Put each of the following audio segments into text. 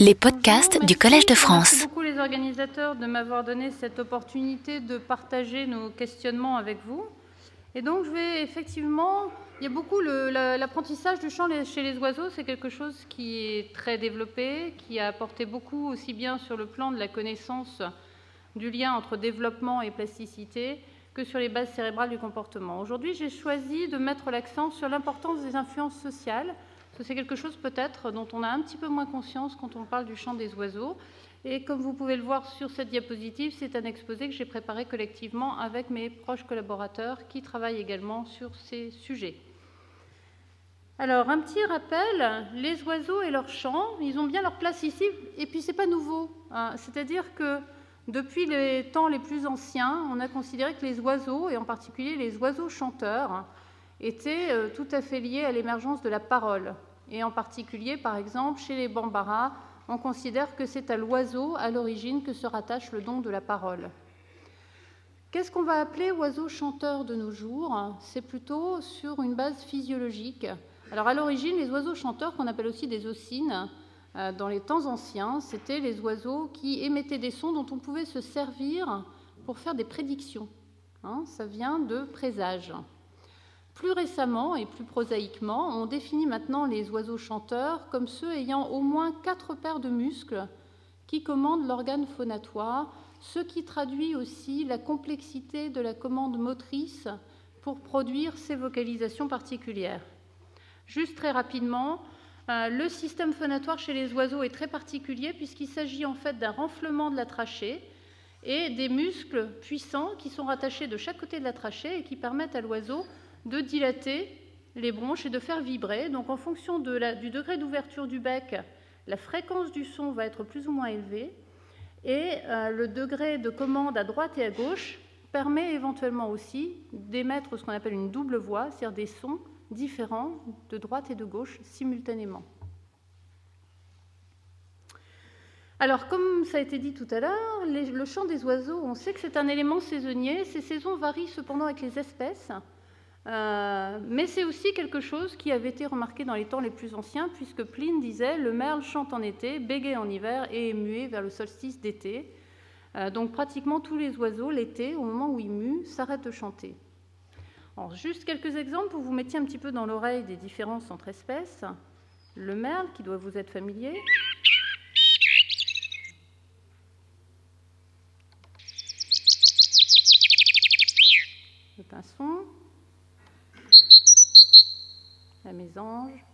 Les podcasts Bonjour, du Collège de France. Merci beaucoup les organisateurs de m'avoir donné cette opportunité de partager nos questionnements avec vous. Et donc je vais effectivement, il y a beaucoup l'apprentissage du chant chez les oiseaux, c'est quelque chose qui est très développé, qui a apporté beaucoup aussi bien sur le plan de la connaissance du lien entre développement et plasticité que sur les bases cérébrales du comportement. Aujourd'hui, j'ai choisi de mettre l'accent sur l'importance des influences sociales. C'est quelque chose peut-être dont on a un petit peu moins conscience quand on parle du chant des oiseaux. Et comme vous pouvez le voir sur cette diapositive, c'est un exposé que j'ai préparé collectivement avec mes proches collaborateurs qui travaillent également sur ces sujets. Alors, un petit rappel, les oiseaux et leur chant, ils ont bien leur place ici, et puis c'est pas nouveau. C'est-à-dire que depuis les temps les plus anciens, on a considéré que les oiseaux, et en particulier les oiseaux chanteurs, étaient tout à fait liés à l'émergence de la parole. Et en particulier, par exemple, chez les Bambara, on considère que c'est à l'oiseau, à l'origine, que se rattache le don de la parole. Qu'est-ce qu'on va appeler oiseau chanteur de nos jours? C'est plutôt sur une base physiologique. Alors à l'origine, les oiseaux chanteurs, qu'on appelle aussi des ocines, dans les temps anciens, c'était les oiseaux qui émettaient des sons dont on pouvait se servir pour faire des prédictions. Ça vient de présage. Plus récemment et plus prosaïquement, on définit maintenant les oiseaux chanteurs comme ceux ayant au moins 4 paires de muscles qui commandent l'organe phonatoire, ce qui traduit aussi la complexité de la commande motrice pour produire ces vocalisations particulières. Juste très rapidement, le système phonatoire chez les oiseaux est très particulier puisqu'il s'agit en fait d'un renflement de la trachée et des muscles puissants qui sont rattachés de chaque côté de la trachée et qui permettent à l'oiseau de dilater les bronches et de faire vibrer. Donc en fonction du degré d'ouverture du bec, la fréquence du son va être plus ou moins élevée et le degré de commande à droite et à gauche permet éventuellement aussi d'émettre ce qu'on appelle une double voix, c'est-à-dire des sons différents de droite et de gauche simultanément. Alors, comme ça a été dit tout à l'heure, le chant des oiseaux, on sait que c'est un élément saisonnier. Ces saisons varient cependant avec les espèces, mais c'est aussi quelque chose qui avait été remarqué dans les temps les plus anciens, puisque Pline disait « le merle chante en été, bégaie en hiver et est muet vers le solstice d'été ». Donc pratiquement tous les oiseaux, l'été, au moment où ils muent, s'arrêtent de chanter. Alors, juste quelques exemples pour vous mettre un petit peu dans l'oreille des différences entre espèces. Le merle, qui doit vous être familier. Le pinson. La mésange.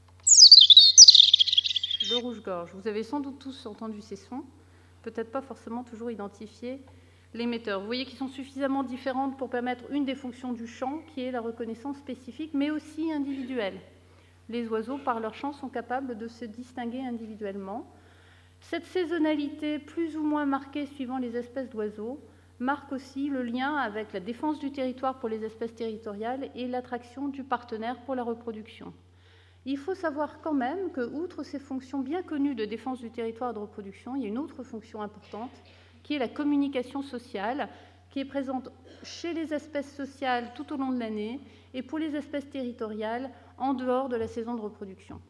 Le rouge-gorge. Vous avez sans doute tous entendu ces sons, peut-être pas forcément toujours identifié l'émetteur. Vous voyez qu'ils sont suffisamment différentes pour permettre une des fonctions du chant, qui est la reconnaissance spécifique, mais aussi individuelle. Les oiseaux, par leur chant, sont capables de se distinguer individuellement. Cette saisonnalité, plus ou moins marquée suivant les espèces d'oiseaux, marque aussi le lien avec la défense du territoire pour les espèces territoriales et l'attraction du partenaire pour la reproduction. Il faut savoir quand même que, outre ces fonctions bien connues de défense du territoire et de reproduction, il y a une autre fonction importante, qui est la communication sociale, qui est présente chez les espèces sociales tout au long de l'année et pour les espèces territoriales en dehors de la saison de reproduction.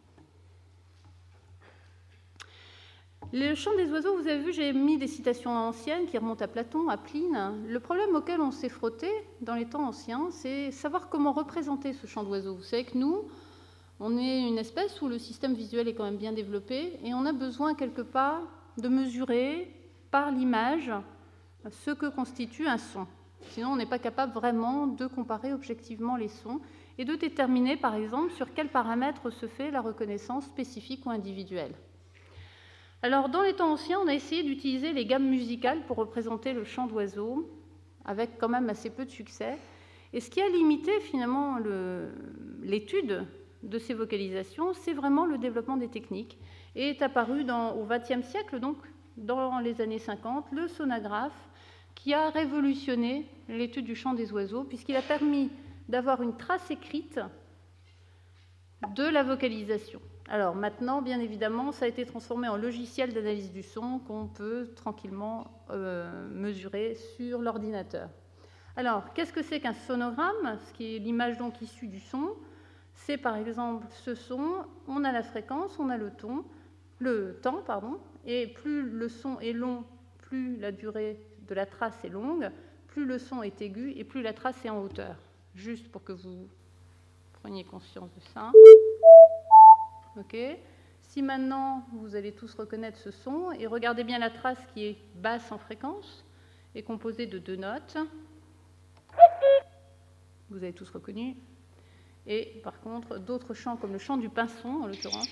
Le chant des oiseaux, vous avez vu, j'ai mis des citations anciennes qui remontent à Platon, à Pline. Le problème auquel on s'est frotté dans les temps anciens, c'est savoir comment représenter ce chant d'oiseaux. Vous savez que nous, on est une espèce où le système visuel est quand même bien développé et on a besoin quelque part de mesurer par l'image ce que constitue un son. Sinon, on n'est pas capable vraiment de comparer objectivement les sons et de déterminer, par exemple, sur quels paramètres se fait la reconnaissance spécifique ou individuelle. Alors, dans les temps anciens, on a essayé d'utiliser les gammes musicales pour représenter le chant d'oiseaux, avec quand même assez peu de succès. Et ce qui a limité finalement l'étude de ces vocalisations, c'est vraiment le développement des techniques. Et est apparu au XXe siècle, donc dans les années 50, le sonographe qui a révolutionné l'étude du chant des oiseaux, puisqu'il a permis d'avoir une trace écrite de la vocalisation. Alors maintenant, bien évidemment, ça a été transformé en logiciel d'analyse du son qu'on peut tranquillement mesurer sur l'ordinateur. Alors, qu'est-ce que c'est qu'un sonogramme? Ce qui est l'image donc issue du son, c'est par exemple ce son, on a la fréquence, on a le ton, et plus le son est long, plus la durée de la trace est longue, plus le son est aigu et plus la trace est en hauteur. Juste pour que vous preniez conscience de ça. Ok. Si maintenant, vous allez tous reconnaître ce son, et regardez bien la trace qui est basse en fréquence, est composée de 2 notes. Vous avez tous reconnu. Et par contre, d'autres chants, comme le chant du pinson, en l'occurrence.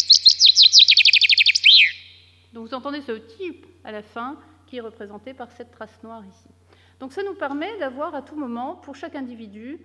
Donc vous entendez ce type à la fin, qui est représenté par cette trace noire ici. Donc ça nous permet d'avoir à tout moment, pour chaque individu,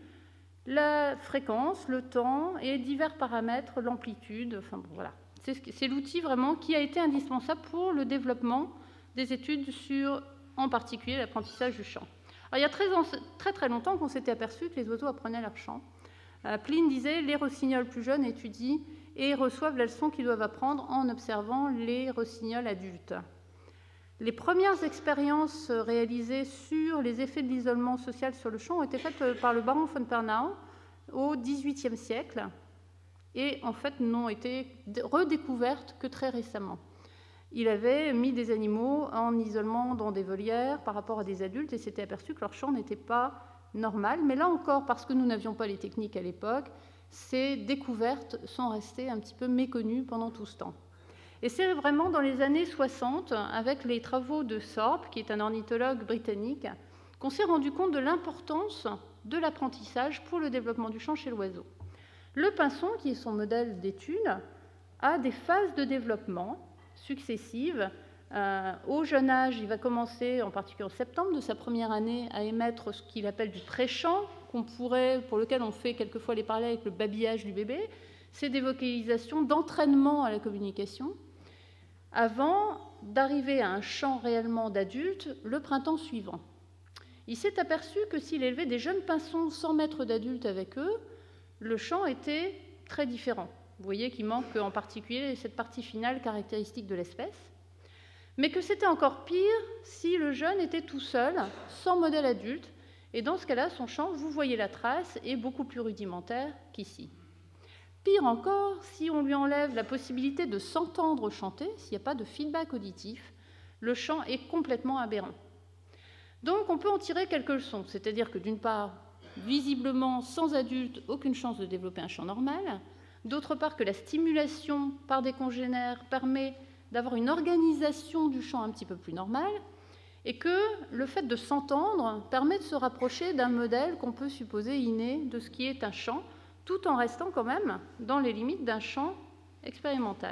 la fréquence, le temps et divers paramètres, l'amplitude, enfin bon, voilà. C'est l'outil vraiment qui a été indispensable pour le développement des études sur, en particulier, l'apprentissage du chant. Alors, il y a très longtemps qu'on s'était aperçu que les oiseaux apprenaient leur chant. Pline disait « les rossignols plus jeunes étudient et reçoivent la leçon qu'ils doivent apprendre en observant les rossignols adultes ». Les premières expériences réalisées sur les effets de l'isolement social sur le chant ont été faites par le baron von Pernau au XVIIIe siècle et en fait n'ont été redécouvertes que très récemment. Il avait mis des animaux en isolement dans des volières par rapport à des adultes et s'était aperçu que leur chant n'était pas normal. Mais là encore, parce que nous n'avions pas les techniques à l'époque, ces découvertes sont restées un petit peu méconnues pendant tout ce temps. Et c'est vraiment dans les années 60, avec les travaux de Thorpe, qui est un ornithologue britannique, qu'on s'est rendu compte de l'importance de l'apprentissage pour le développement du chant chez l'oiseau. Le pinson, qui est son modèle d'étude, a des phases de développement successives. Au jeune âge, il va commencer, en particulier en septembre de sa première année, à émettre ce qu'il appelle du pré-chant, pour lequel on fait quelquefois les parallèles avec le babillage du bébé. C'est des vocalisations d'entraînement à la communication, avant d'arriver à un chant réellement d'adulte le printemps suivant. Il s'est aperçu que s'il élevait des jeunes pinsons sans maître d'adulte avec eux, le chant était très différent. Vous voyez qu'il manque en particulier cette partie finale caractéristique de l'espèce, mais que c'était encore pire si le jeune était tout seul, sans modèle adulte, et dans ce cas-là, son chant, vous voyez la trace, est beaucoup plus rudimentaire qu'ici. Pire encore, si on lui enlève la possibilité de s'entendre chanter, s'il n'y a pas de feedback auditif, le chant est complètement aberrant. Donc on peut en tirer quelques leçons, c'est-à-dire que d'une part, visiblement, sans adulte, aucune chance de développer un chant normal, d'autre part que la stimulation par des congénères permet d'avoir une organisation du chant un petit peu plus normale, et que le fait de s'entendre permet de se rapprocher d'un modèle qu'on peut supposer inné de ce qui est un chant, tout en restant quand même dans les limites d'un chant expérimental.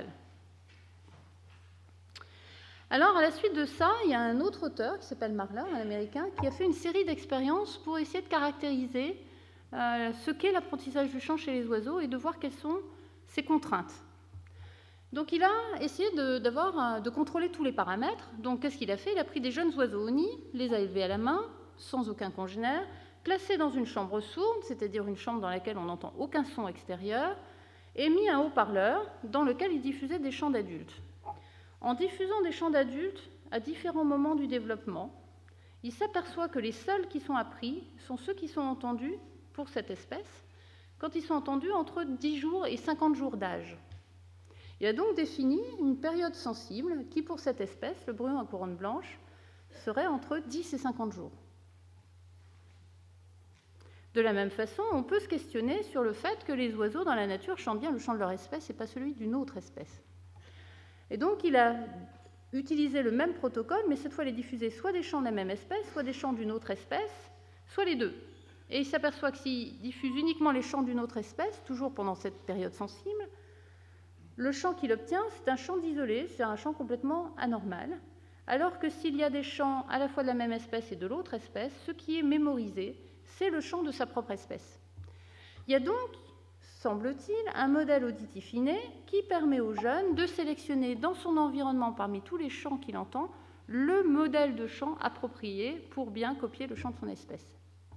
Alors, à la suite de ça, il y a un autre auteur qui s'appelle Marler, un Américain, qui a fait une série d'expériences pour essayer de caractériser ce qu'est l'apprentissage du chant chez les oiseaux et de voir quelles sont ses contraintes. Donc, il a essayé de contrôler tous les paramètres. Donc, qu'est-ce qu'il a fait? Il a pris des jeunes oiseaux au nid, les a élevés à la main, sans aucun congénère, placés dans une chambre sourde, c'est-à-dire une chambre dans laquelle on n'entend aucun son extérieur, et mis un haut-parleur dans lequel il diffusait des chants d'adultes. En diffusant des chants d'adultes à différents moments du développement, il s'aperçoit que les seuls qui sont appris sont ceux qui sont entendus pour cette espèce, quand ils sont entendus entre 10 jours et 50 jours d'âge. Il a donc défini une période sensible qui, pour cette espèce, le bruyon à couronne blanche, serait entre 10 et 50 jours. De la même façon, on peut se questionner sur le fait que les oiseaux dans la nature chantent bien le chant de leur espèce et pas celui d'une autre espèce. Et donc, il a utilisé le même protocole, mais cette fois, il a diffusé soit des chants de la même espèce, soit des chants d'une autre espèce, soit les deux. Et il s'aperçoit que s'il diffuse uniquement les chants d'une autre espèce, toujours pendant cette période sensible, le chant qu'il obtient, c'est un chant d'isolé, c'est un chant complètement anormal, alors que s'il y a des chants à la fois de la même espèce et de l'autre espèce, ce qui est mémorisé, c'est le chant de sa propre espèce. Il y a donc, semble-t-il, un modèle auditif inné qui permet au jeune de sélectionner dans son environnement, parmi tous les chants qu'il entend, le modèle de chant approprié pour bien copier le chant de son espèce.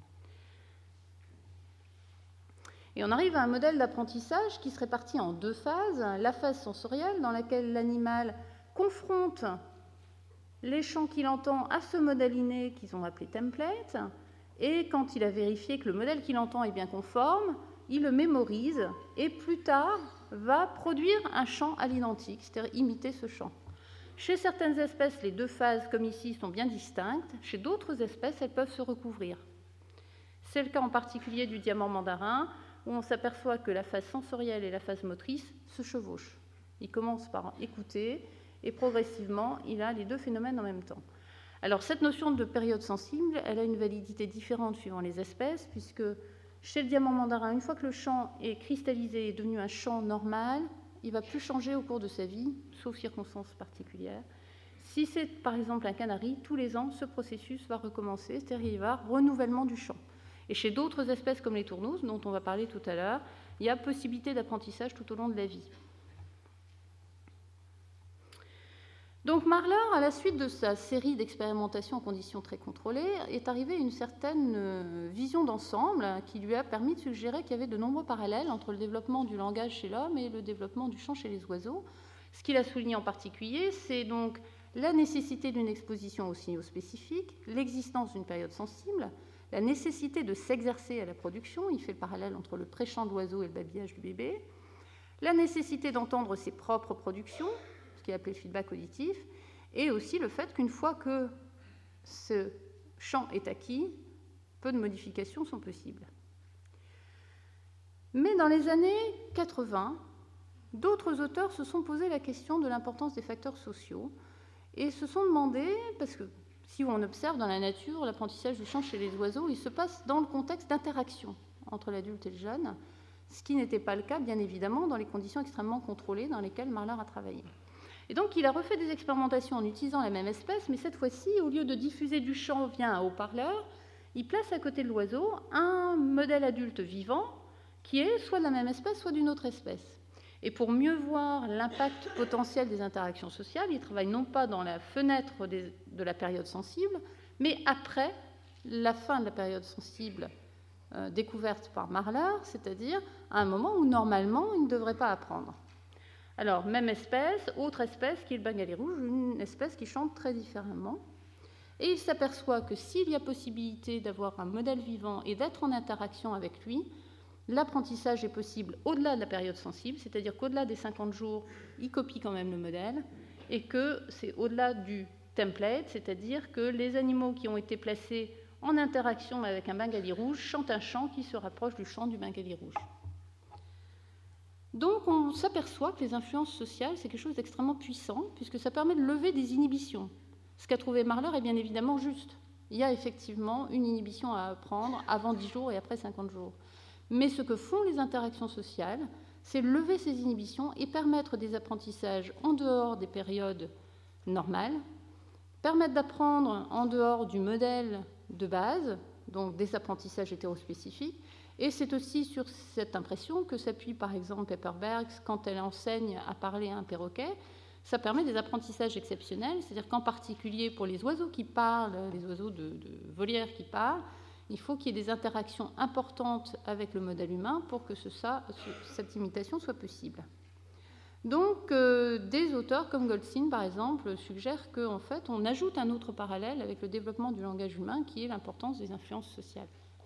Et on arrive à un modèle d'apprentissage qui se répartit en 2 phases. La phase sensorielle, dans laquelle l'animal confronte les chants qu'il entend à ce modèle inné qu'ils ont appelé template, et quand il a vérifié que le modèle qu'il entend est bien conforme, il le mémorise, et plus tard, va produire un chant à l'identique, c'est-à-dire imiter ce chant. Chez certaines espèces, les deux phases, comme ici, sont bien distinctes. Chez d'autres espèces, elles peuvent se recouvrir. C'est le cas en particulier du diamant mandarin, où on s'aperçoit que la phase sensorielle et la phase motrice se chevauchent. Il commence par écouter, et progressivement, il a les deux phénomènes en même temps. Alors, cette notion de période sensible, elle a une validité différente suivant les espèces, puisque chez le diamant mandarin, une fois que le chant est cristallisé et devenu un chant normal, il ne va plus changer au cours de sa vie, sauf circonstances particulières. Si c'est par exemple un canari, tous les ans, ce processus va recommencer, c'est-à-dire il va renouvellement du chant. Et chez d'autres espèces comme les tourneaux, dont on va parler tout à l'heure, il y a possibilité d'apprentissage tout au long de la vie. Donc Marler, à la suite de sa série d'expérimentations en conditions très contrôlées, est arrivé à une certaine vision d'ensemble qui lui a permis de suggérer qu'il y avait de nombreux parallèles entre le développement du langage chez l'homme et le développement du chant chez les oiseaux. Ce qu'il a souligné en particulier, c'est donc la nécessité d'une exposition aux signaux spécifiques, l'existence d'une période sensible, la nécessité de s'exercer à la production, il fait le parallèle entre le pré-chant de l'oiseau et le babillage du bébé, la nécessité d'entendre ses propres productions, ce qui est appelé feedback auditif, et aussi le fait qu'une fois que ce chant est acquis, peu de modifications sont possibles. Mais dans les années 80, d'autres auteurs se sont posé la question de l'importance des facteurs sociaux et se sont demandé, parce que si on observe dans la nature l'apprentissage du chant chez les oiseaux, il se passe dans le contexte d'interaction entre l'adulte et le jeune, ce qui n'était pas le cas, bien évidemment, dans les conditions extrêmement contrôlées dans lesquelles Marler a travaillé. Et donc, il a refait des expérimentations en utilisant la même espèce, mais cette fois-ci, au lieu de diffuser du chant via un haut-parleur, il place à côté de l'oiseau un modèle adulte vivant qui est soit de la même espèce, soit d'une autre espèce. Et pour mieux voir l'impact potentiel des interactions sociales, il travaille non pas dans la fenêtre de la période sensible, mais après la fin de la période sensible découverte par Marler, c'est-à-dire à un moment où normalement il ne devrait pas apprendre. Alors, même espèce, autre espèce qui est le bengali rouge, une espèce qui chante très différemment. Et il s'aperçoit que s'il y a possibilité d'avoir un modèle vivant et d'être en interaction avec lui, l'apprentissage est possible au-delà de la période sensible, c'est-à-dire qu'au-delà des 50 jours, il copie quand même le modèle, et que c'est au-delà du template, c'est-à-dire que les animaux qui ont été placés en interaction avec un bengali rouge chantent un chant qui se rapproche du chant du bengali rouge. Donc on s'aperçoit que les influences sociales, c'est quelque chose d'extrêmement puissant, puisque ça permet de lever des inhibitions. Ce qu'a trouvé Marler est bien évidemment juste. Il y a effectivement une inhibition à apprendre avant 10 jours et après 50 jours. Mais ce que font les interactions sociales, c'est lever ces inhibitions et permettre des apprentissages en dehors des périodes normales, permettre d'apprendre en dehors du modèle de base, donc des apprentissages hétérospécifiques. Et c'est aussi sur cette impression que s'appuie par exemple Pepper Bergs quand elle enseigne à parler à un perroquet. Ça permet des apprentissages exceptionnels, c'est-à-dire qu'en particulier pour les oiseaux qui parlent, les oiseaux de volière qui parlent, il faut qu'il y ait des interactions importantes avec le modèle humain pour que cette imitation soit possible. Donc, des auteurs comme Goldstein, par exemple, suggèrent qu'en fait, on ajoute un autre parallèle avec le développement du langage humain, qui est l'importance des influences sociales.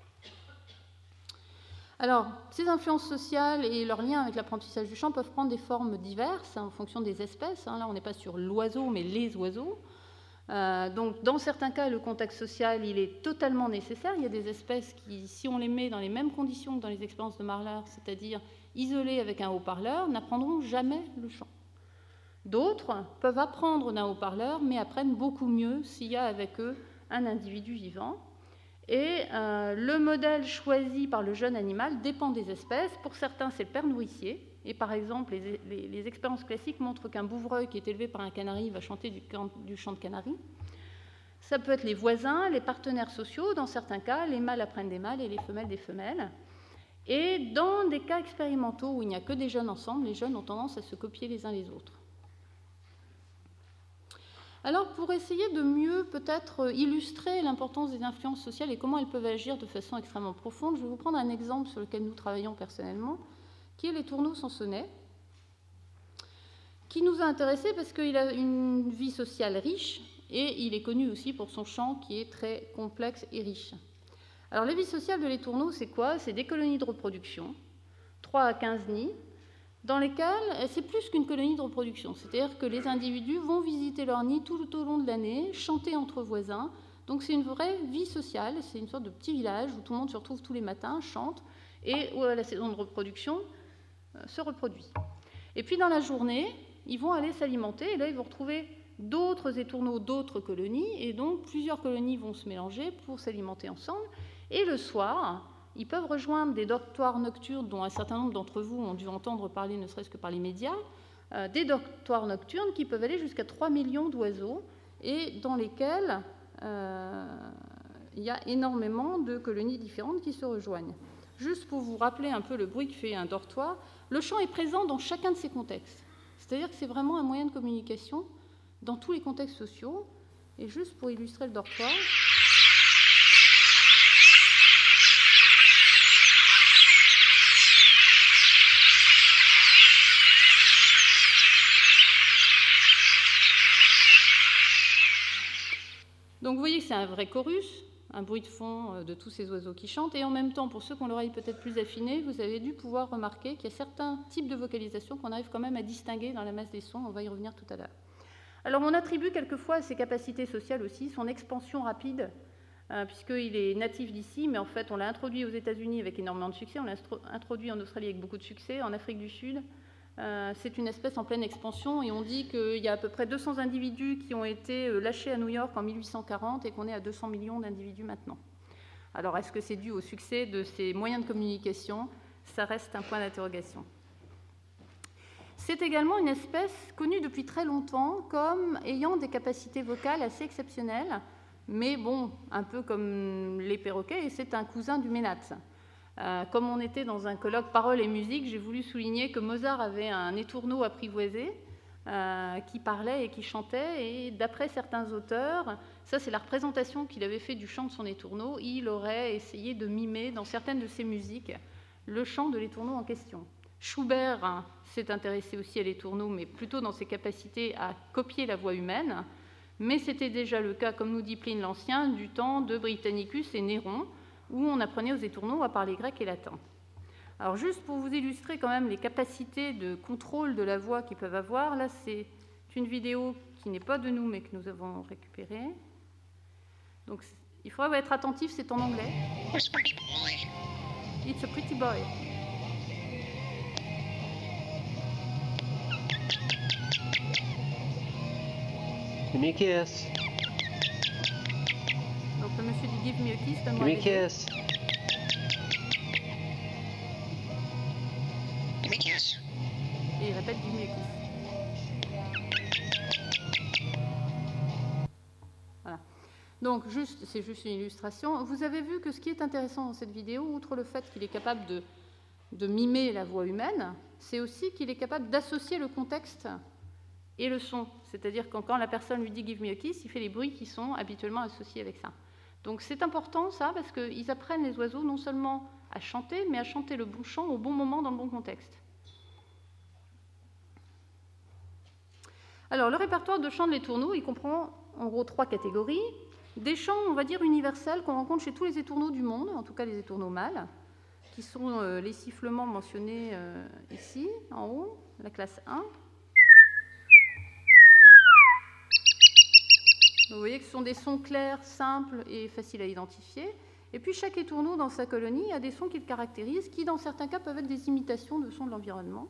Alors, ces influences sociales et leurs liens avec l'apprentissage du chant peuvent prendre des formes diverses en fonction des espèces. Là, on n'est pas sur l'oiseau, mais les oiseaux. Donc, dans certains cas, le contexte social, il est totalement nécessaire. Il y a des espèces qui, si on les met dans les mêmes conditions que dans les expériences de Marler, c'est-à-dire isolées avec un haut-parleur, n'apprendront jamais le chant. D'autres peuvent apprendre d'un haut-parleur, mais apprennent beaucoup mieux s'il y a avec eux un individu vivant. Et le modèle choisi par le jeune animal dépend des espèces. Pour certains, c'est le père nourricier. Et par exemple, les expériences classiques montrent qu'un bouvreuil qui est élevé par un canari va chanter du chant de canari. Ça peut être les voisins, les partenaires sociaux. Dans certains cas, les mâles apprennent des mâles et les femelles des femelles. Et dans des cas expérimentaux où il n'y a que des jeunes ensemble, les jeunes ont tendance à se copier les uns les autres. Alors, pour essayer de mieux peut-être illustrer l'importance des influences sociales et comment elles peuvent agir de façon extrêmement profonde, je vais vous prendre un exemple sur lequel nous travaillons personnellement, qui est les tourneaux sansonnets, qui nous a intéressés parce qu'il a une vie sociale riche et il est connu aussi pour son chant qui est très complexe et riche. Alors, la vie sociale de les tourneaux, c'est quoi? C'est des colonies de reproduction, 3 à 15 nids, dans lesquelles c'est plus qu'une colonie de reproduction. C'est-à-dire que les individus vont visiter leur nid tout au long de l'année, chanter entre voisins. Donc c'est une vraie vie sociale, c'est une sorte de petit village où tout le monde se retrouve tous les matins, chante, et où la saison de reproduction se reproduit. Et puis dans la journée, ils vont aller s'alimenter, et là ils vont retrouver d'autres étourneaux, d'autres colonies, et donc plusieurs colonies vont se mélanger pour s'alimenter ensemble. Et le soir, ils peuvent rejoindre des dortoirs nocturnes dont un certain nombre d'entre vous ont dû entendre parler, ne serait-ce que par les médias, des dortoirs nocturnes qui peuvent aller jusqu'à 3 millions d'oiseaux et dans lesquels il y a énormément de colonies différentes qui se rejoignent. Juste pour vous rappeler un peu le bruit que fait un dortoir, le chant est présent dans chacun de ces contextes. C'est-à-dire que c'est vraiment un moyen de communication dans tous les contextes sociaux. Et juste pour illustrer le dortoir... Donc vous voyez que c'est un vrai chorus, un bruit de fond de tous ces oiseaux qui chantent, et en même temps, pour ceux qui ont l'oreille peut-être plus affinée, vous avez dû pouvoir remarquer qu'il y a certains types de vocalisation qu'on arrive quand même à distinguer dans la masse des sons, on va y revenir tout à l'heure. Alors on attribue quelquefois à ses capacités sociales aussi son expansion rapide, puisqu'il est natif d'ici, mais en fait on l'a introduit aux États-Unis avec énormément de succès, on l'a introduit en Australie avec beaucoup de succès, en Afrique du Sud. C'est une espèce en pleine expansion et on dit qu'il y a à peu près 200 individus qui ont été lâchés à New York en 1840 et qu'on est à 200 millions d'individus maintenant. Alors est-ce que c'est dû au succès de ces moyens de communication? Ça reste un point d'interrogation. C'est également une espèce connue depuis très longtemps comme ayant des capacités vocales assez exceptionnelles, mais bon, un peu comme les perroquets, et c'est un cousin du ménat. Comme on était dans un colloque Paroles et musique, j'ai voulu souligner que Mozart avait un étourneau apprivoisé qui parlait et qui chantait, et d'après certains auteurs, ça c'est la représentation qu'il avait fait du chant de son étourneau, il aurait essayé de mimer dans certaines de ses musiques le chant de l'étourneau en question. Schubert s'est intéressé aussi à l'étourneau, mais plutôt dans ses capacités à copier la voix humaine, mais c'était déjà le cas, comme nous dit Pline l'Ancien, du temps de Britannicus et Néron, où on apprenait aux étourneaux à parler grec et latin. Alors juste pour vous illustrer quand même les capacités de contrôle de la voix qu'ils peuvent avoir, là c'est une vidéo qui n'est pas de nous mais que nous avons récupérée. Donc il faudra être attentif, c'est en anglais. It's a pretty boy. It's a pretty boy. Give me a kiss. Donc le monsieur dit give me a kiss, Give me a kiss. Give me a kiss. Et il répète give me a kiss. Voilà. Donc c'est juste une illustration. Vous avez vu que ce qui est intéressant dans cette vidéo, outre le fait qu'il est capable de mimer la voix humaine, c'est aussi qu'il est capable d'associer le contexte et le son. C'est-à-dire que quand la personne lui dit « give me a kiss », il fait les bruits qui sont habituellement associés avec ça. Donc c'est important ça, parce qu'ils apprennent les oiseaux non seulement à chanter, mais à chanter le bon chant au bon moment dans le bon contexte. Alors le répertoire de chants de l'étourneau, il comprend en gros 3 catégories. Des chants, on va dire, universels qu'on rencontre chez tous les étourneaux du monde, en tout cas les étourneaux mâles, qui sont les sifflements mentionnés ici, en haut, la classe 1. Vous voyez que ce sont des sons clairs, simples et faciles à identifier. Et puis chaque étourneau dans sa colonie a des sons qui le caractérisent, qui dans certains cas peuvent être des imitations de sons de l'environnement.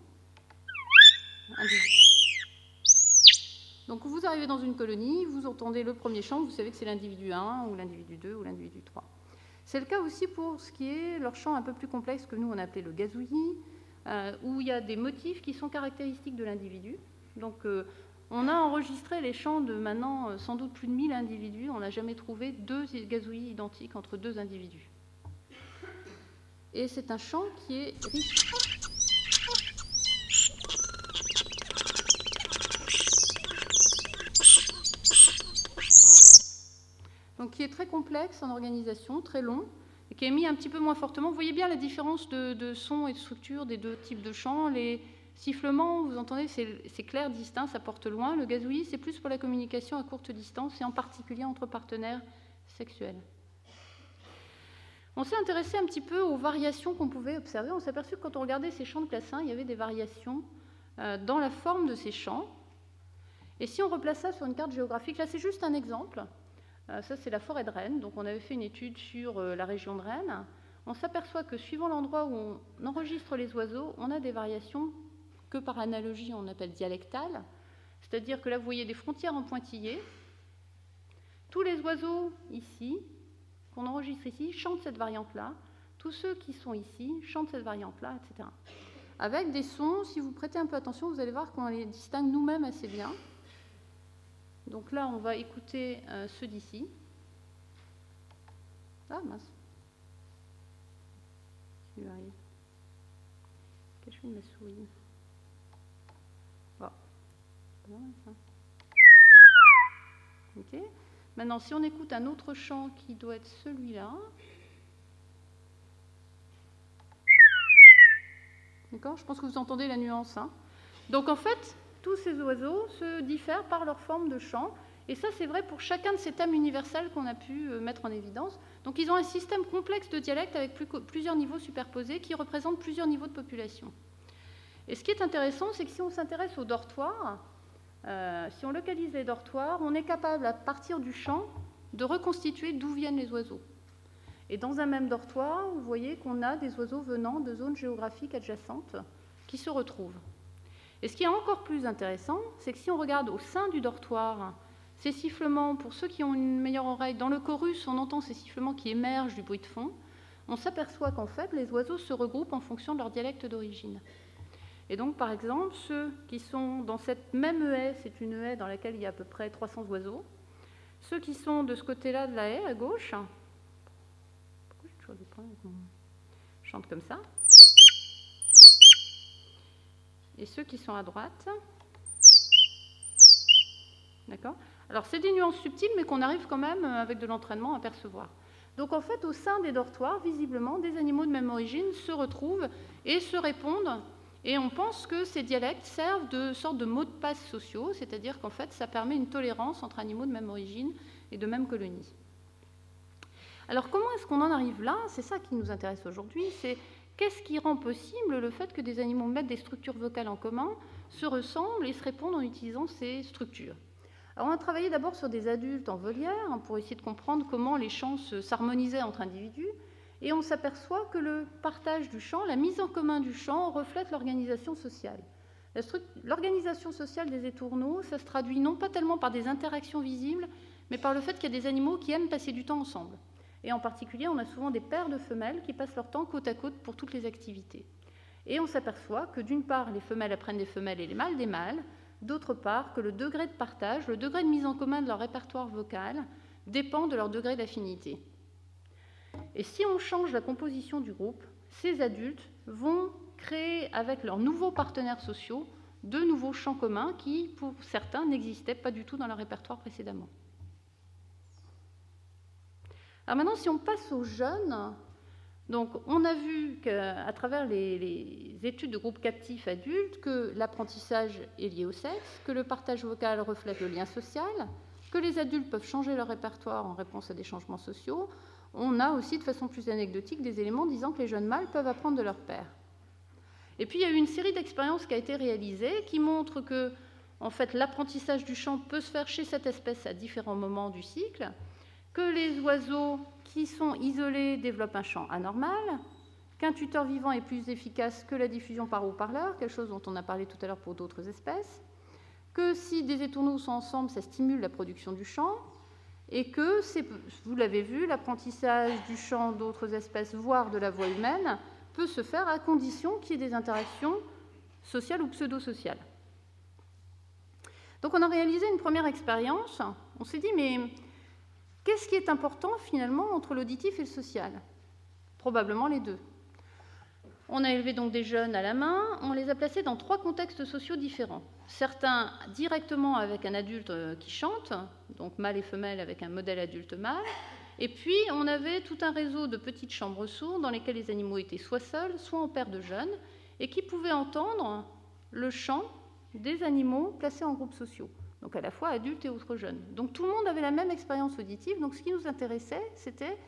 Donc vous arrivez dans une colonie, vous entendez le premier chant, vous savez que c'est l'individu 1 ou l'individu 2 ou l'individu 3. C'est le cas aussi pour ce qui est leur chant un peu plus complexe que nous on appelait le gazouillis, où il y a des motifs qui sont caractéristiques de l'individu. Donc on a enregistré les chants de maintenant sans doute plus de 1000 individus, on n'a jamais trouvé 2 gazouillis identiques entre 2 individus. Et c'est un chant qui est riche. Donc qui est très complexe en organisation, très long, et qui est mis un petit peu moins fortement. Vous voyez bien la différence de son et de structure des 2 types de chants. Les sifflements, vous entendez, c'est clair, distinct, ça porte loin. Le gazouillis, c'est plus pour la communication à courte distance, et en particulier entre partenaires sexuels. On s'est intéressé un petit peu aux variations qu'on pouvait observer. On s'est aperçu que quand on regardait ces champs de classe 1, il y avait des variations dans la forme de ces champs. Et si on replace ça sur une carte géographique, là c'est juste un exemple. Ça c'est la forêt de Rennes. Donc on avait fait une étude sur la région de Rennes. On s'aperçoit que suivant l'endroit où on enregistre les oiseaux, on a des variations que par analogie on appelle dialectales. C'est-à-dire que là vous voyez des frontières en pointillés. Tous les oiseaux ici, qu'on enregistre ici, chantent cette variante-là. Tous ceux qui sont ici chantent cette variante-là, etc. Avec des sons, si vous prêtez un peu attention, vous allez voir qu'on les distingue nous-mêmes assez bien. Donc là, on va écouter ceux d'ici. Ah mince. Qu'est-ce qui lui arrive? Qu'est-ce que je fais de ma souris? Bon. Ok. Maintenant, si on écoute un autre chant qui doit être celui-là. D'accord ? Je pense que vous entendez la nuance. Hein. Donc en fait, tous ces oiseaux se diffèrent par leur forme de chant. Et ça, c'est vrai pour chacun de ces thèmes universels qu'on a pu mettre en évidence. Donc ils ont un système complexe de dialectes avec plusieurs niveaux superposés qui représentent plusieurs niveaux de population. Et ce qui est intéressant, c'est que si on s'intéresse aux dortoirs, si on localise les dortoirs, on est capable, à partir du chant, de reconstituer d'où viennent les oiseaux. Et dans un même dortoir, vous voyez qu'on a des oiseaux venant de zones géographiques adjacentes qui se retrouvent. Et ce qui est encore plus intéressant, c'est que si on regarde au sein du dortoir, ces sifflements, pour ceux qui ont une meilleure oreille, dans le chorus, on entend ces sifflements qui émergent du bruit de fond, on s'aperçoit qu'en fait, les oiseaux se regroupent en fonction de leur dialecte d'origine. Et donc, par exemple, ceux qui sont dans cette même haie, c'est une haie dans laquelle il y a à peu près 300 oiseaux, ceux qui sont de ce côté-là de la haie, à gauche, pourquoi j'ai toujours des problèmes avec mon... Je chante comme ça, et ceux qui sont à droite, d'accord ? Alors, c'est des nuances subtiles, mais qu'on arrive quand même, avec de l'entraînement, à percevoir. Donc, en fait, au sein des dortoirs, visiblement, des animaux de même origine se retrouvent et se répondent. Et on pense que ces dialectes servent de sorte de mots de passe sociaux, c'est-à-dire qu'en fait, ça permet une tolérance entre animaux de même origine et de même colonie. Alors, comment est-ce qu'on en arrive là ? C'est ça qui nous intéresse aujourd'hui, c'est qu'est-ce qui rend possible le fait que des animaux mettent des structures vocales en commun, se ressemblent et se répondent en utilisant ces structures. Alors, on a travaillé d'abord sur des adultes en volière pour essayer de comprendre comment les chants s'harmonisaient entre individus. Et on s'aperçoit que le partage du chant, la mise en commun du chant, reflète l'organisation sociale. L'organisation sociale des étourneaux, ça se traduit non pas tellement par des interactions visibles, mais par le fait qu'il y a des animaux qui aiment passer du temps ensemble. Et en particulier, on a souvent des paires de femelles qui passent leur temps côte à côte pour toutes les activités. Et on s'aperçoit que d'une part, les femelles apprennent des femelles et les mâles des mâles, d'autre part, que le degré de partage, le degré de mise en commun de leur répertoire vocal, dépend de leur degré d'affinité. Et si on change la composition du groupe, ces adultes vont créer avec leurs nouveaux partenaires sociaux de nouveaux champs communs qui, pour certains, n'existaient pas du tout dans leur répertoire précédemment. Alors maintenant, si on passe aux jeunes, donc on a vu qu'à travers les études de groupes captifs adultes que l'apprentissage est lié au sexe, que le partage vocal reflète le lien social, que les adultes peuvent changer leur répertoire en réponse à des changements sociaux. On a aussi, de façon plus anecdotique, des éléments disant que les jeunes mâles peuvent apprendre de leur père. Et puis, il y a eu une série d'expériences qui a été réalisée qui montrent que, en fait, l'apprentissage du chant peut se faire chez cette espèce à différents moments du cycle, que les oiseaux qui sont isolés développent un chant anormal, qu'un tuteur vivant est plus efficace que la diffusion par haut-parleur, quelque chose dont on a parlé tout à l'heure pour d'autres espèces, que si des étourneaux sont ensemble, ça stimule la production du chant, et que, vous l'avez vu, l'apprentissage du chant d'autres espèces, voire de la voix humaine, peut se faire à condition qu'il y ait des interactions sociales ou pseudo-sociales. Donc on a réalisé une première expérience. On s'est dit, mais qu'est-ce qui est important finalement entre l'auditif et le social ? Probablement les deux. On a élevé donc des jeunes à la main, on les a placés dans 3 contextes sociaux différents. Certains directement avec un adulte qui chante, donc mâle et femelle avec un modèle adulte mâle, et puis on avait tout un réseau de petites chambres sourdes dans lesquelles les animaux étaient soit seuls, soit en paire de jeunes, et qui pouvaient entendre le chant des animaux placés en groupes sociaux, donc à la fois adultes et autres jeunes. Donc tout le monde avait la même expérience auditive, donc ce qui nous intéressait, c'était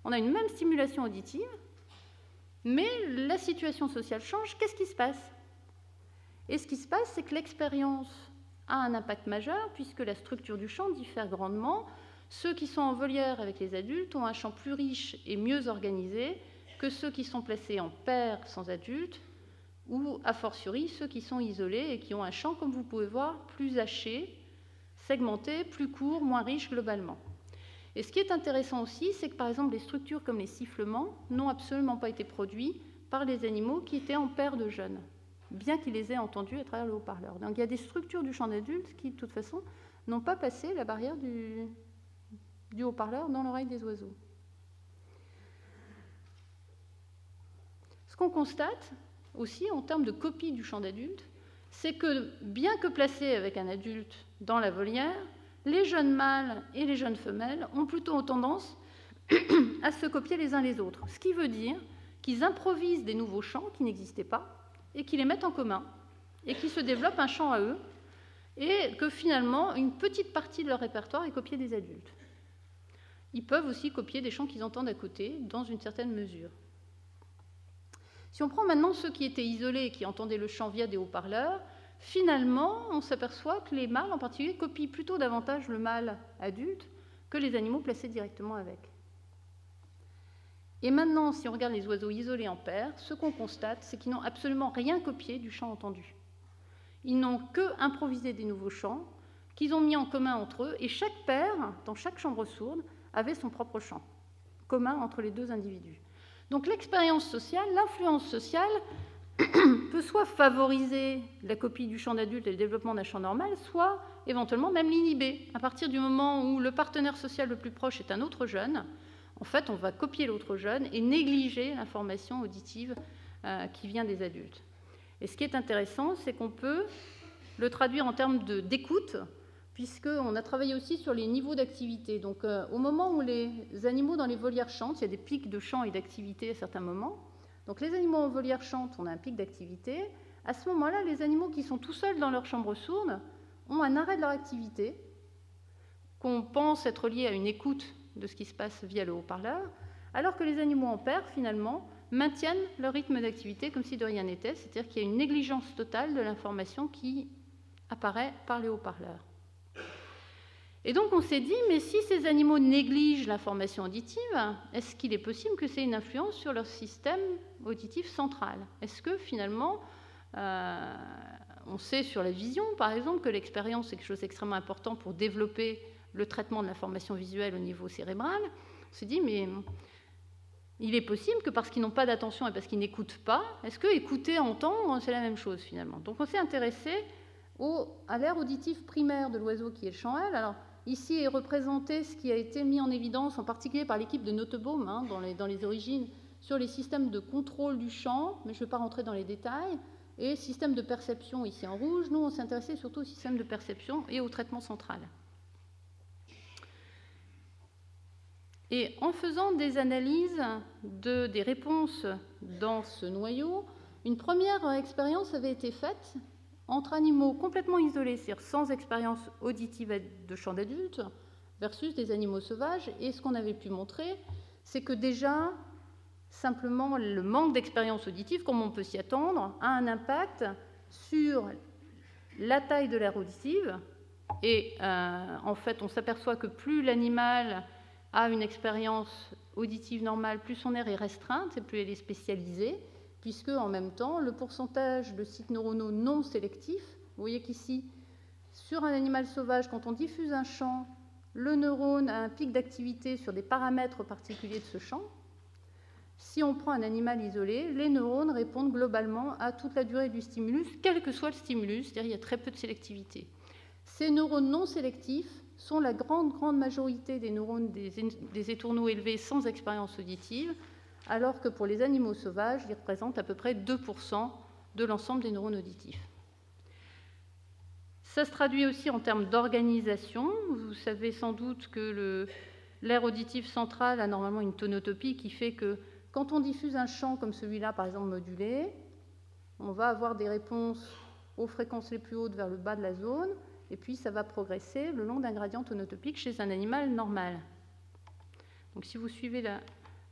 On a une même stimulation auditive, mais la situation sociale change. Qu'est-ce qui se passe? Et ce qui se passe, c'est que l'expérience a un impact majeur, puisque la structure du champ diffère grandement. Ceux qui sont en volière avec les adultes ont un champ plus riche et mieux organisé que ceux qui sont placés en paire sans adultes, ou a fortiori ceux qui sont isolés et qui ont un champ, comme vous pouvez voir, plus haché, segmenté, plus court, moins riche globalement. Et ce qui est intéressant aussi, c'est que par exemple des structures comme les sifflements n'ont absolument pas été produits par les animaux qui étaient en paire de jeunes, bien qu'ils les aient entendus à travers le haut-parleur. Donc il y a des structures du champ d'adulte qui, de toute façon, n'ont pas passé la barrière du haut-parleur dans l'oreille des oiseaux. Ce qu'on constate aussi en termes de copie du chant d'adulte, c'est que bien que placés avec un adulte dans la volière, les jeunes mâles et les jeunes femelles ont plutôt tendance à se copier les uns les autres. Ce qui veut dire qu'ils improvisent des nouveaux chants qui n'existaient pas et qui les mettent en commun et qui se développent un chant à eux et que finalement une petite partie de leur répertoire est copiée des adultes. Ils peuvent aussi copier des chants qu'ils entendent à côté dans une certaine mesure. Si on prend maintenant ceux qui étaient isolés et qui entendaient le chant via des haut-parleurs, finalement, on s'aperçoit que les mâles en particulier copient plutôt davantage le mâle adulte que les animaux placés directement avec. Et maintenant, si on regarde les oiseaux isolés en paire, ce qu'on constate, c'est qu'ils n'ont absolument rien copié du chant entendu. Ils n'ont que improvisé des nouveaux chants qu'ils ont mis en commun entre eux, et chaque paire, dans chaque chambre sourde, avait son propre chant, commun entre les deux individus. Donc l'expérience sociale, l'influence sociale, peut soit favoriser la copie du chant d'adulte et le développement d'un chant normal, soit éventuellement même l'inhiber. À partir du moment où le partenaire social le plus proche est un autre jeune, en fait, on va copier l'autre jeune et négliger l'information auditive qui vient des adultes. Et ce qui est intéressant, c'est qu'on peut le traduire en termes d'écoute, puisqu'on a travaillé aussi sur les niveaux d'activité. Donc, au moment où les animaux dans les volières chantent, il y a des pics de chant et d'activité à certains moments. Donc, les animaux en volière chantent, on a un pic d'activité. À ce moment-là, les animaux qui sont tout seuls dans leur chambre sourde ont un arrêt de leur activité, qu'on pense être lié à une écoute de ce qui se passe via le haut-parleur, alors que les animaux en paire, finalement, maintiennent leur rythme d'activité comme si de rien n'était, c'est-à-dire qu'il y a une négligence totale de l'information qui apparaît par les haut-parleurs. Et donc on s'est dit, mais si ces animaux négligent l'information auditive, est-ce qu'il est possible que c'est une influence sur leur système auditif central? Est-ce que finalement, on sait sur la vision, par exemple, que l'expérience est quelque chose d'extrêmement important pour développer le traitement de l'information visuelle au niveau cérébral? On s'est dit, mais il est possible que parce qu'ils n'ont pas d'attention et parce qu'ils n'écoutent pas, est-ce que écouter, entendre, c'est la même chose finalement? Donc on s'est intéressé à l'aire auditive primaire de l'oiseau qui est le chant L. Alors ici est représenté ce qui a été mis en évidence en particulier par l'équipe de Notebaum dans les origines sur les systèmes de contrôle du chant, mais je ne vais pas rentrer dans les détails, et système de perception ici en rouge. Nous on s'est intéressé surtout au système de perception et au traitement central. Et en faisant des analyses des réponses dans ce noyau, une première expérience avait été faite entre animaux complètement isolés, c'est-à-dire sans expérience auditive de chant d'adulte, versus des animaux sauvages. Et ce qu'on avait pu montrer, c'est que déjà, simplement, le manque d'expérience auditive, comme on peut s'y attendre, a un impact sur la taille de l'aire auditive. Et en fait, on s'aperçoit que plus l'animal a une expérience auditive normale, plus son aire est restreinte et plus elle est spécialisée, puisque en même temps, le pourcentage de sites neuronaux non sélectifs, vous voyez qu'ici, sur un animal sauvage, quand on diffuse un chant, le neurone a un pic d'activité sur des paramètres particuliers de ce chant. Si on prend un animal isolé, les neurones répondent globalement à toute la durée du stimulus, quel que soit le stimulus, c'est-à-dire il y a très peu de sélectivité. Ces neurones non sélectifs sont la grande majorité des neurones des étourneaux élevés sans expérience auditive, alors que pour les animaux sauvages, ils représentent à peu près 2% de l'ensemble des neurones auditifs. Ça se traduit aussi en termes d'organisation. Vous savez sans doute que l'aire auditive centrale a normalement une tonotopie qui fait que quand on diffuse un chant comme celui-là, par exemple modulé, on va avoir des réponses aux fréquences les plus hautes vers le bas de la zone, et puis ça va progresser le long d'un gradient tonotopique chez un animal normal. Donc si vous suivez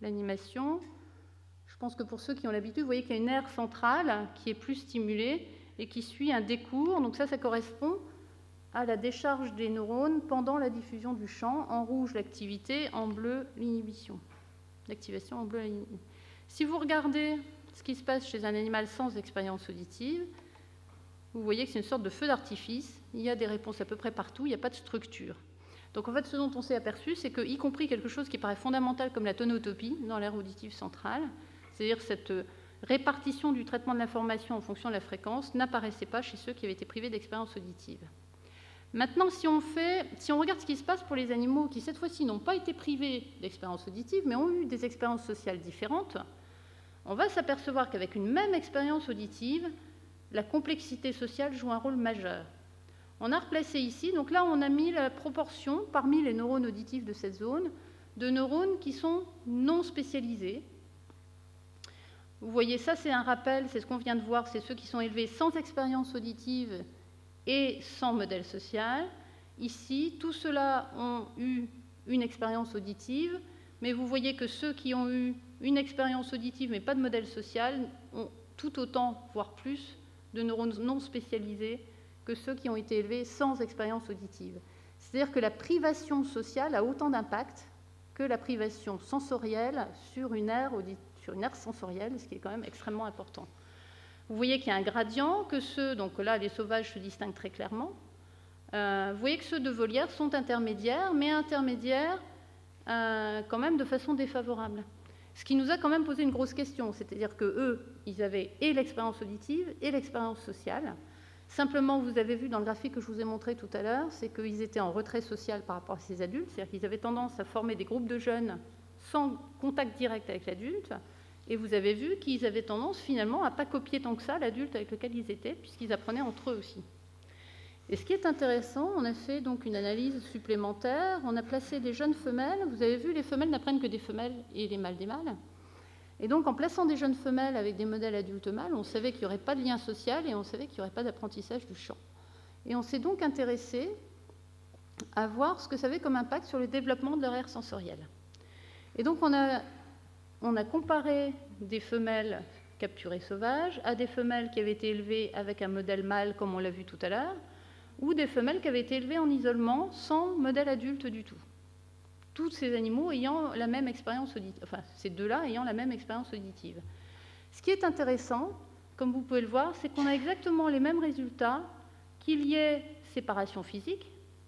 l'animation. Je pense que pour ceux qui ont l'habitude, vous voyez qu'il y a une aire centrale qui est plus stimulée et qui suit un décours. Donc ça correspond à la décharge des neurones pendant la diffusion du champ. En rouge, l'activité, en bleu, l'inhibition. L'activation en bleu, l'inhibition. Si vous regardez ce qui se passe chez un animal sans expérience auditive, vous voyez que c'est une sorte de feu d'artifice. Il y a des réponses à peu près partout, il n'y a pas de structure. Donc en fait, ce dont on s'est aperçu, c'est que, y compris quelque chose qui paraît fondamental comme la tonotopie dans l'aire auditive centrale, c'est-à-dire cette répartition du traitement de l'information en fonction de la fréquence, n'apparaissait pas chez ceux qui avaient été privés d'expérience auditive. Maintenant, si on regarde ce qui se passe pour les animaux qui, cette fois-ci, n'ont pas été privés d'expérience auditive, mais ont eu des expériences sociales différentes, on va s'apercevoir qu'avec une même expérience auditive, la complexité sociale joue un rôle majeur. On a replacé ici, donc là, on a mis la proportion, parmi les neurones auditifs de cette zone, de neurones qui sont non spécialisés. Vous voyez, ça, c'est un rappel, c'est ce qu'on vient de voir, c'est ceux qui sont élevés sans expérience auditive et sans modèle social. Ici, tous ceux-là ont eu une expérience auditive, mais vous voyez que ceux qui ont eu une expérience auditive mais pas de modèle social ont tout autant, voire plus, de neurones non spécialisés que ceux qui ont été élevés sans expérience auditive. C'est-à-dire que la privation sociale a autant d'impact que la privation sensorielle sur une aire sensorielle, ce qui est quand même extrêmement important. Vous voyez qu'il y a un gradient, donc là, les sauvages se distinguent très clairement. Vous voyez que ceux de volière sont intermédiaires, mais intermédiaires quand même de façon défavorable. Ce qui nous a quand même posé une grosse question, c'est-à-dire qu'eux, ils avaient et l'expérience auditive et l'expérience sociale. Simplement, vous avez vu dans le graphique que je vous ai montré tout à l'heure, c'est qu'ils étaient en retrait social par rapport à ces adultes, c'est-à-dire qu'ils avaient tendance à former des groupes de jeunes sans contact direct avec l'adulte, et vous avez vu qu'ils avaient tendance finalement à ne pas copier tant que ça l'adulte avec lequel ils étaient, puisqu'ils apprenaient entre eux aussi. Et ce qui est intéressant, on a fait donc une analyse supplémentaire, on a placé des jeunes femelles, vous avez vu, les femelles n'apprennent que des femelles et les mâles des mâles. Et donc en plaçant des jeunes femelles avec des modèles adultes mâles, on savait qu'il n'y aurait pas de lien social et on savait qu'il n'y aurait pas d'apprentissage du chant. Et on s'est donc intéressé à voir ce que ça avait comme impact sur le développement de leur aire sensorielle. Et donc on a comparé des femelles capturées sauvages à des femelles qui avaient été élevées avec un modèle mâle, comme on l'a vu tout à l'heure, ou des femelles qui avaient été élevées en isolement sans modèle adulte du tout. Tous ces animaux ayant la même expérience auditive, enfin ces deux-là ayant la même expérience auditive. Ce qui est intéressant, comme vous pouvez le voir, c'est qu'on a exactement les mêmes résultats qu'il y ait séparation physique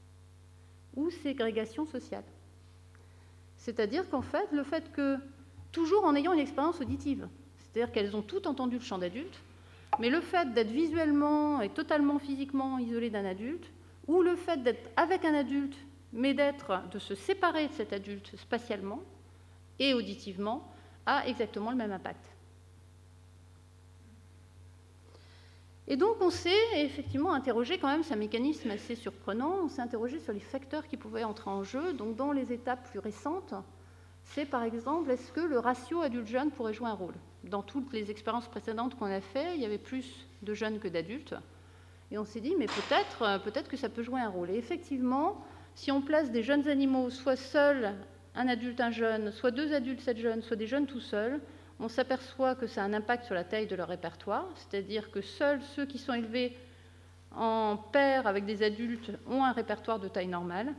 ou ségrégation sociale. C'est-à-dire qu'en fait, le fait que, toujours en ayant une expérience auditive, c'est-à-dire qu'elles ont toutes entendu le chant d'adulte, mais le fait d'être visuellement et totalement physiquement isolé d'un adulte, ou le fait d'être avec un adulte, mais de se séparer de cet adulte spatialement et auditivement, a exactement le même impact. Et donc on s'est effectivement interrogé, quand même c'est un mécanisme assez surprenant, on s'est interrogé sur les facteurs qui pouvaient entrer en jeu. Donc dans les étapes plus récentes, c'est par exemple, est-ce que le ratio adulte-jeune pourrait jouer un rôle? Dans toutes les expériences précédentes qu'on a fait, il y avait plus de jeunes que d'adultes. Et on s'est dit, mais peut-être que ça peut jouer un rôle. Et effectivement, si on place des jeunes animaux, soit seuls, un adulte, un jeune, soit deux adultes, 7 jeunes, soit des jeunes tout seuls, on s'aperçoit que ça a un impact sur la taille de leur répertoire, c'est-à-dire que seuls ceux qui sont élevés en paire avec des adultes ont un répertoire de taille normale,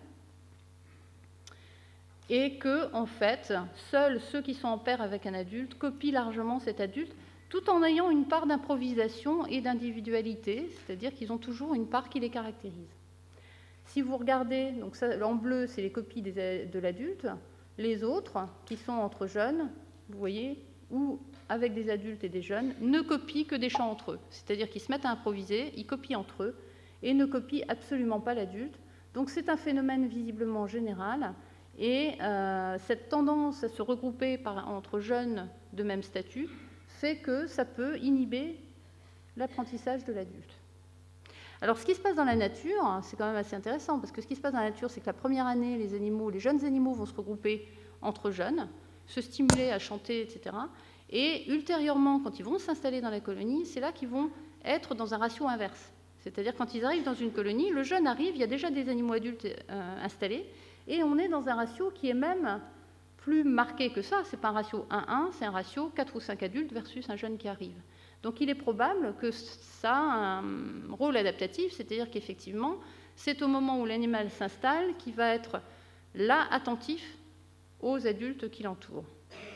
et que, en fait, seuls ceux qui sont en paire avec un adulte copient largement cet adulte, tout en ayant une part d'improvisation et d'individualité, c'est-à-dire qu'ils ont toujours une part qui les caractérise. Si vous regardez, donc ça, en bleu, c'est les copies de l'adulte, les autres, qui sont entre jeunes, vous voyez, ou avec des adultes et des jeunes, ne copient que des chants entre eux, c'est-à-dire qu'ils se mettent à improviser, ils copient entre eux, et ne copient absolument pas l'adulte. Donc c'est un phénomène visiblement général, et cette tendance à se regrouper entre jeunes de même statut fait que ça peut inhiber l'apprentissage de l'adulte. Alors ce qui se passe dans la nature, c'est quand même assez intéressant, parce que ce qui se passe dans la nature, c'est que la première année, les jeunes animaux vont se regrouper entre jeunes, se stimuler à chanter, etc. Et ultérieurement, quand ils vont s'installer dans la colonie, c'est là qu'ils vont être dans un ratio inverse. C'est-à-dire quand ils arrivent dans une colonie, le jeune arrive, il y a déjà des animaux adultes installés, et on est dans un ratio qui est même plus marqué que ça, ce n'est pas un ratio 1-1, c'est un ratio 4 ou 5 adultes versus un jeune qui arrive. Donc il est probable que ça a un rôle adaptatif, c'est-à-dire qu'effectivement, c'est au moment où l'animal s'installe qu'il va être là attentif aux adultes qui l'entourent.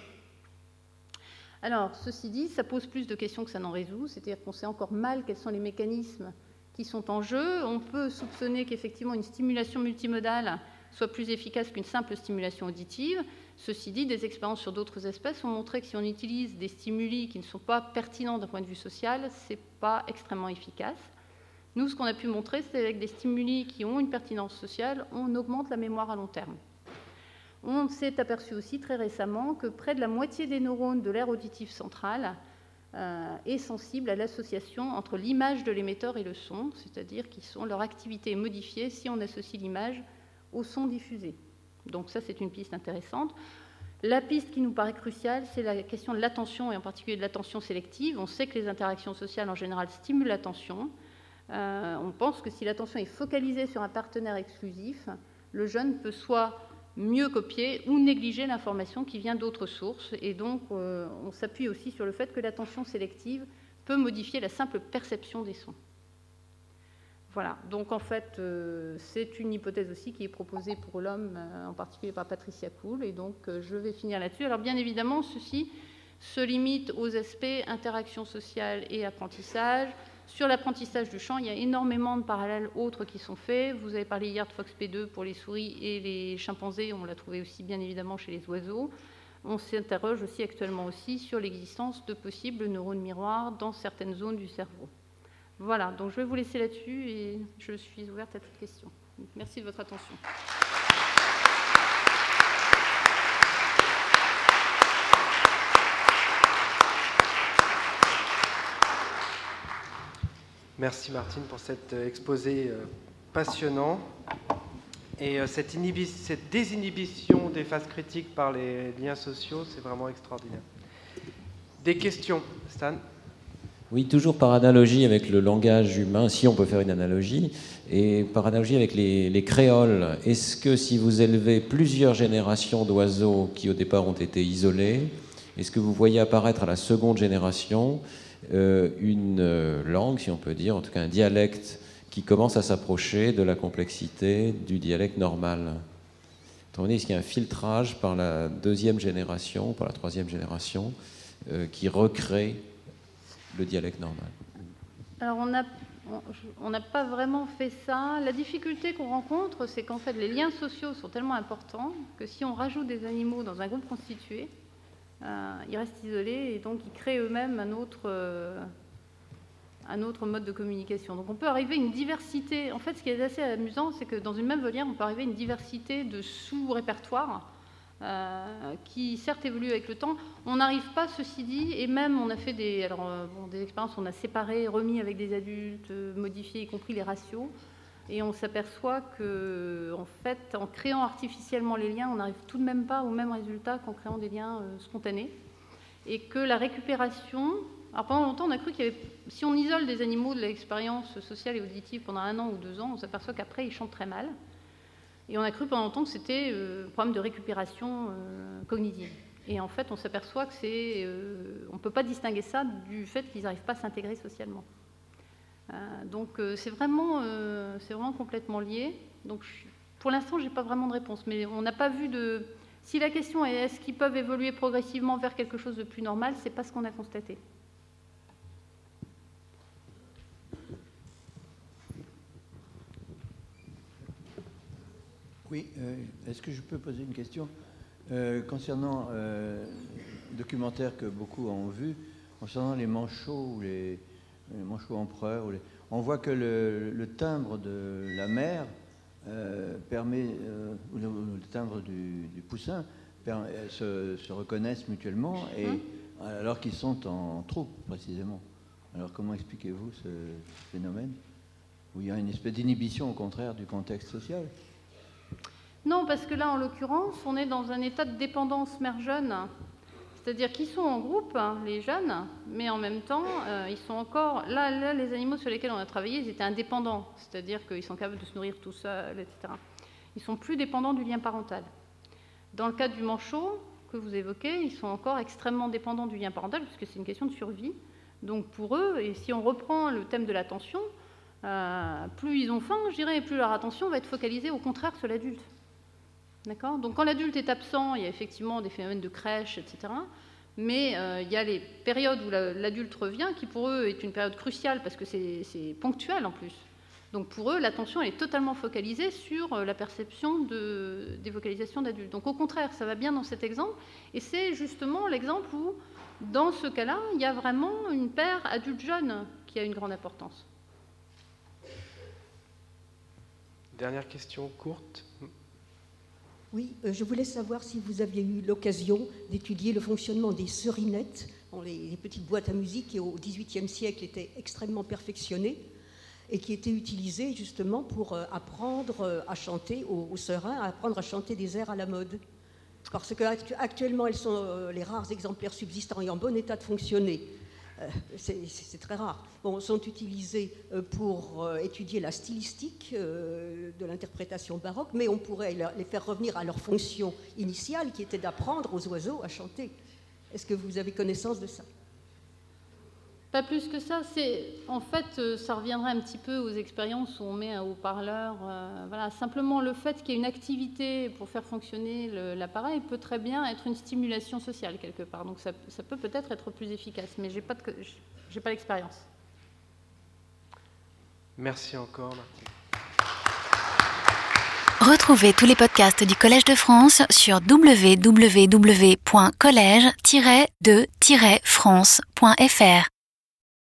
Alors, ceci dit, ça pose plus de questions que ça n'en résout, c'est-à-dire qu'on sait encore mal quels sont les mécanismes qui sont en jeu. On peut soupçonner qu'effectivement une stimulation multimodale soit plus efficace qu'une simple stimulation auditive. Ceci dit, des expériences sur d'autres espèces ont montré que si on utilise des stimuli qui ne sont pas pertinents d'un point de vue social, ce n'est pas extrêmement efficace. Nous, ce qu'on a pu montrer, c'est qu'avec des stimuli qui ont une pertinence sociale, on augmente la mémoire à long terme. On s'est aperçu aussi très récemment que près de la moitié des neurones de l'aire auditive centrale est sensible à l'association entre l'image de l'émetteur et le son, c'est-à-dire que leur activité est modifiée si on associe l'image au son diffusé. Donc ça, c'est une piste intéressante. La piste qui nous paraît cruciale, c'est la question de l'attention, et en particulier de l'attention sélective. On sait que les interactions sociales, en général, stimulent l'attention. On pense que si l'attention est focalisée sur un partenaire exclusif, le jeune peut soit mieux copier ou négliger l'information qui vient d'autres sources. Et donc, on s'appuie aussi sur le fait que l'attention sélective peut modifier la simple perception des sons. Voilà, donc en fait, c'est une hypothèse aussi qui est proposée pour l'homme, en particulier par Patricia Kuhl, et donc je vais finir là-dessus. Alors bien évidemment, ceci se limite aux aspects interaction sociale et apprentissage. Sur l'apprentissage du chant, il y a énormément de parallèles autres qui sont faits. Vous avez parlé hier de FOXP2 pour les souris et les chimpanzés, on l'a trouvé aussi bien évidemment chez les oiseaux. On s'interroge aussi actuellement aussi sur l'existence de possibles neurones miroirs dans certaines zones du cerveau. Voilà, donc je vais vous laisser là-dessus et je suis ouverte à toute question. Merci de votre attention. Merci Martine pour cet exposé passionnant. Et cette désinhibition des phases critiques par les liens sociaux, c'est vraiment extraordinaire. Des questions, Stan ? Oui, toujours par analogie avec le langage humain, si on peut faire une analogie, et par analogie avec les créoles. Est-ce que si vous élevez plusieurs générations d'oiseaux qui au départ ont été isolés, est-ce que vous voyez apparaître à la seconde génération une langue, si on peut dire, en tout cas un dialecte qui commence à s'approcher de la complexité du dialecte normal? Autrement dit, est-ce qu'il y a un filtrage par la deuxième génération, par la troisième génération, qui recrée le dialecte normal? Alors on n'a pas vraiment fait ça. La difficulté qu'on rencontre, c'est qu'en fait les liens sociaux sont tellement importants que si on rajoute des animaux dans un groupe constitué, ils restent isolés et donc ils créent eux-mêmes un autre mode de communication. Donc on peut arriver à une diversité. En fait, ce qui est assez amusant, c'est que dans une même volière, on peut arriver à une diversité de sous-répertoires qui certes évolue avec le temps. On n'arrive pas, ceci dit, et même on a fait des expériences, on a séparé, remis avec des adultes, modifié, y compris les ratios, et on s'aperçoit que, en fait, en créant artificiellement les liens, on n'arrive tout de même pas au même résultat qu'en créant des liens spontanés, et que la récupération... Alors pendant longtemps, on a cru qu'il y avait... Si on isole des animaux de l'expérience sociale et auditive pendant 1 an ou 2 ans, on s'aperçoit qu'après, ils chantent très mal. Et on a cru pendant longtemps que c'était un problème de récupération cognitive. Et en fait, on s'aperçoit que on ne peut pas distinguer ça du fait qu'ils n'arrivent pas à s'intégrer socialement. Donc c'est vraiment complètement lié. Donc pour l'instant, je n'ai pas vraiment de réponse. Mais on n'a pas vu de... Si la question est est-ce qu'ils peuvent évoluer progressivement vers quelque chose de plus normal, ce n'est pas ce qu'on a constaté. Oui, est-ce que je peux poser une question concernant le documentaire que beaucoup ont vu, concernant les manchots ou les manchots empereurs, on voit que le timbre de la mère permet, ou le timbre du poussin se reconnaissent mutuellement, et, alors qu'ils sont en troupe précisément. Alors comment expliquez-vous ce phénomène où il y a une espèce d'inhibition au contraire du contexte social? Non, parce que là, en l'occurrence, on est dans un état de dépendance mère-jeune. C'est-à-dire qu'ils sont en groupe, hein, les jeunes, mais en même temps, ils sont encore... Là, les animaux sur lesquels on a travaillé, ils étaient indépendants. C'est-à-dire qu'ils sont capables de se nourrir tout seuls, etc. Ils sont plus dépendants du lien parental. Dans le cas du manchot que vous évoquez, ils sont encore extrêmement dépendants du lien parental, puisque c'est une question de survie. Donc pour eux, et si on reprend le thème de l'attention, plus ils ont faim, je dirais, et plus leur attention va être focalisée au contraire sur l'adulte. D'accord ? Donc quand l'adulte est absent, il y a effectivement des phénomènes de crèche, etc. Mais il y a les périodes où l'adulte revient, qui pour eux est une période cruciale, parce que c'est ponctuel en plus. Donc pour eux, l'attention est totalement focalisée sur la perception des vocalisations d'adultes. Donc au contraire, ça va bien dans cet exemple. Et c'est justement l'exemple où, dans ce cas-là, il y a vraiment une paire adulte-jeune qui a une grande importance. Dernière question courte. Oui, je voulais savoir si vous aviez eu l'occasion d'étudier le fonctionnement des serinettes, les petites boîtes à musique qui au XVIIIe siècle étaient extrêmement perfectionnées et qui étaient utilisées justement pour apprendre à chanter aux serins, apprendre à chanter des airs à la mode. Parce qu'actuellement, elles sont les rares exemplaires subsistants et en bon état de fonctionner. C'est très rare. Bon, sont utilisés pour étudier la stylistique de l'interprétation baroque, mais on pourrait les faire revenir à leur fonction initiale, qui était d'apprendre aux oiseaux à chanter. Est-ce que vous avez connaissance de ça ? Pas plus que ça. En fait, ça reviendrait un petit peu aux expériences où on met un haut-parleur. Voilà. Simplement, le fait qu'il y ait une activité pour faire fonctionner l'appareil peut très bien être une stimulation sociale quelque part. Donc ça peut peut-être être plus efficace, mais j'ai pas l'expérience. Merci encore, Martine. Retrouvez tous les podcasts du Collège de France sur www.collège-de-france.fr.